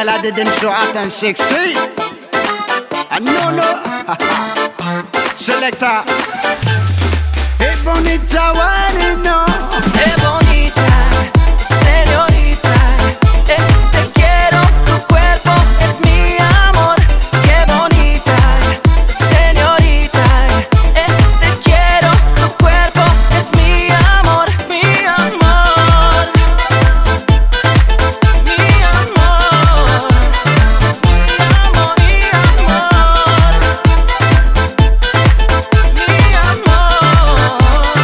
I didn't show hot and sexy. I no. Selector. Hey bonita, what no? Hey bonita, señorita, te quiero, tu cuerpo es mi amor. Qué bonita, señorita, te quiero, tu cuerpo es mi amor, mi amor, mi amor, es mi amor, mi amor, mi amor.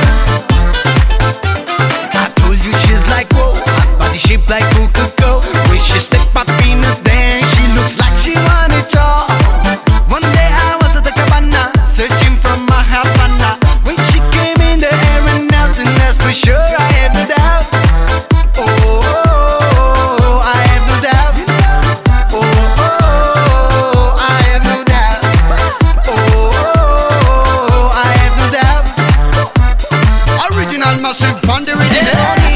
I told you she's like whoa, body shaped like Coca-Cola. When she step up in the dance, she looks like she want it all. One day I was at the cabana, searching for my Havana. When she came in the air and out, and that's for sure I have no doubt. Oh, I have no doubt. Oh, I have no doubt. Oh, I have no doubt. Original massive on the rhythm.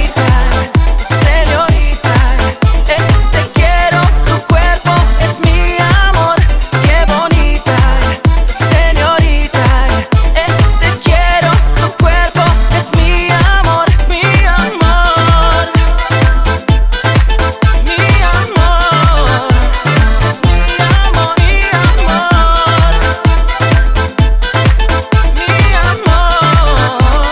Señorita, te quiero, tu cuerpo es mi amor. Qué bonita, señorita, te quiero, tu cuerpo es mi amor, mi amor, mi amor, es mi amor, mi amor, mi amor.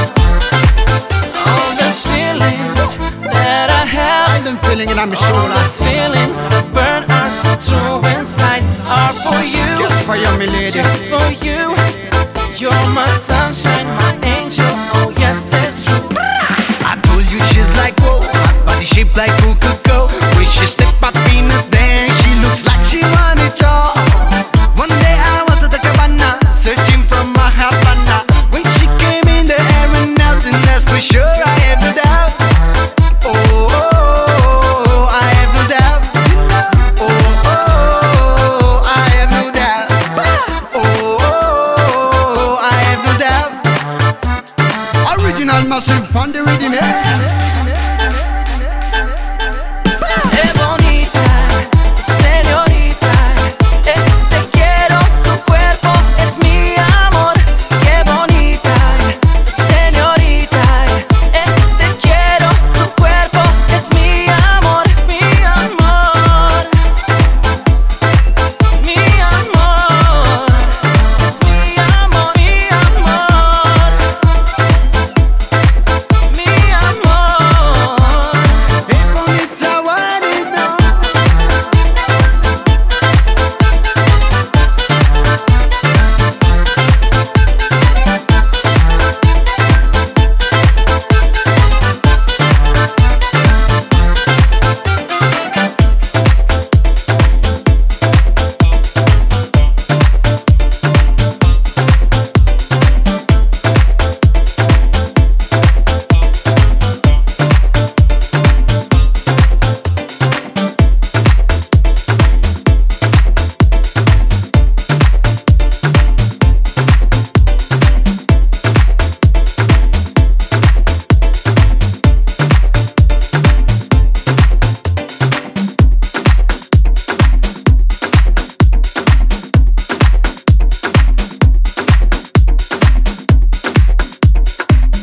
All those feelings that I have, I'm feeling it on my all shoulder. those feelings that burn are so true inside are for you, Just for you, me lady. just for you. You're my sunshine, my angel. Oh yes, it's true. I told you she's like whoa, body shaped like Coca-Cola. When she step up in the dance, she looks like she want it all. One day I was at the cabana, searching for my Havana. When she came in the air and out, and that's for sure I have no doubt. Oh, I have no doubt. Oh, I have no doubt. Oh, I have no doubt. Original massive on the rhythm. Qué bonita, señorita, te quiero, tu cuerpo es mi amor. Qué bonita, señorita, te quiero, tu cuerpo es mi amor, mi amor, mi amor, es mi amor, mi amor, mi amor. Hey bonita, what no?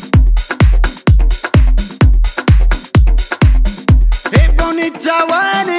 Hey bonita, what